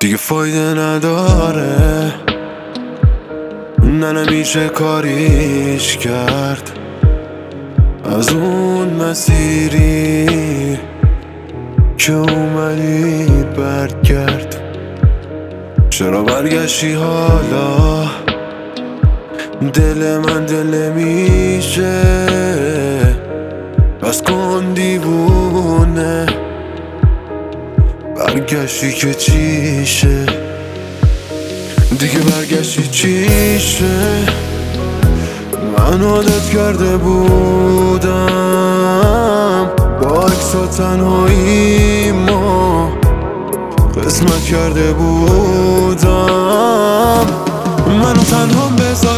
دیگه فایده نداره، نه نمیشه کاریش کرد. از اون مسیری که اومدی برگرد. چرا برگشتی حالا؟ دل من دل میشه، بس کن دیوونه. برگشتی که چیشه؟ دیگه برگشتی چیشه؟ من عادت کرده بودم با عکس و تنهایی ما قسمت کرده بودم. منو تنها بذار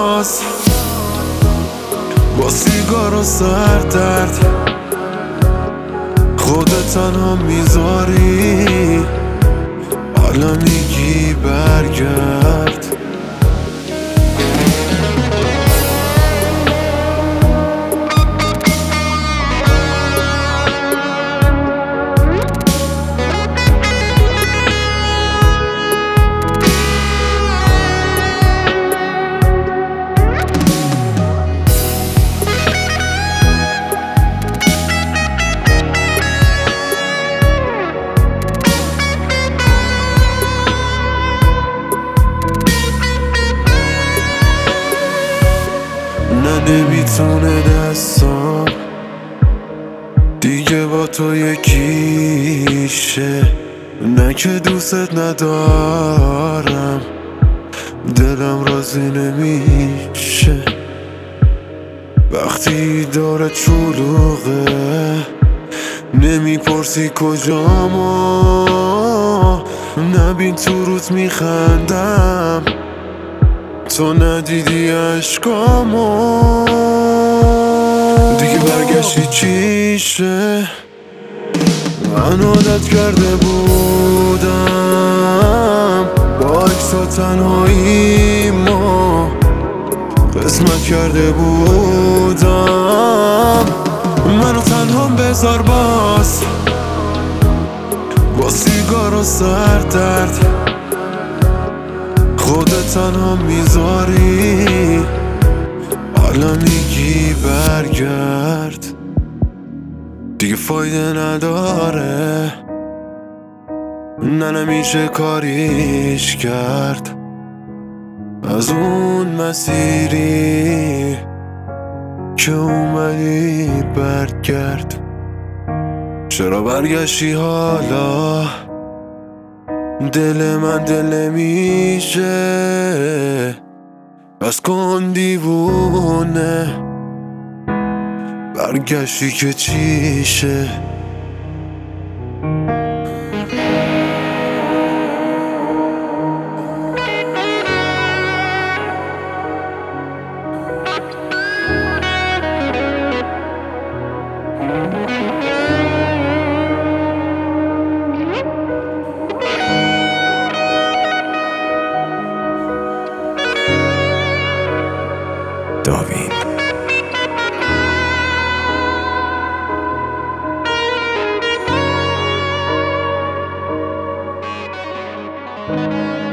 با سیگار و سردرد. خودت تنها میذاری، حالا میگی برگرد. نمیتونه دستم دیگه با تو یکیشه. نه که دوست ندارم، دلم راضی نمیشه. وقتی داره شلوغه نمیپرسی کجامو. نبین تو روت میخندم، تو ندیدی عشقامو. دیگه برگشتی چیشه؟ من عادت کرده بودم با عکس و تنهایی ما قسمت کرده بودم. منو تنها بذار با سیگار و سردرد. خودت تنها میذاری، حالا میگی برگرد. دیگه فایده نداره، نه نمیشه کاریش کرد. از اون مسیری که اومدی برگرد. چرا برگشتی حالا؟ دل من دل میشه، بس کن دیوونه. برگشتی که چیشه؟ داوین